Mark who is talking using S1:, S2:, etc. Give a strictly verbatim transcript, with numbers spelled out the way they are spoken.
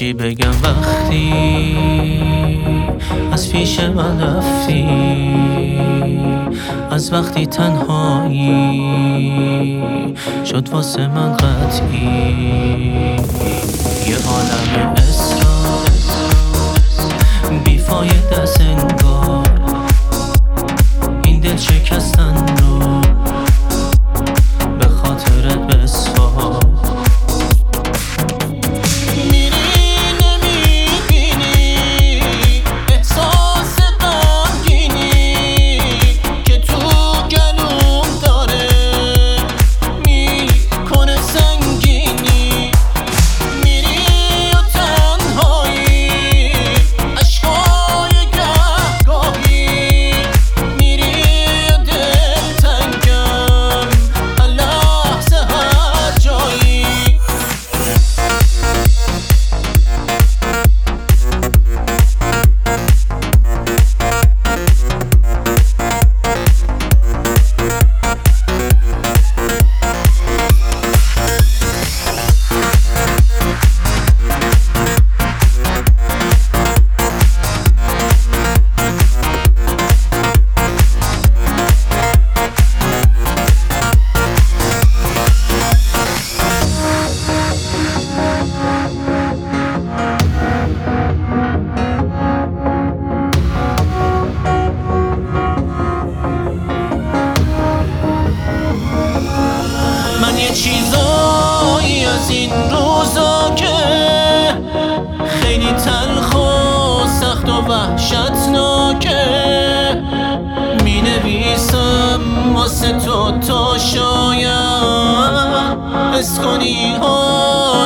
S1: چی بگم وقتی از پیش من رفتی، از وقتی تنهایی شد واسه من قطعی. یه عالم اصرار بیفایده است انگار، این دل شکستن رو به خاطرت بسپار. من یه چیزایی از این روزا که خیلی تلخ و سخت و وحشتناکه می نویسم واسه تو تا شاید حس کنی ها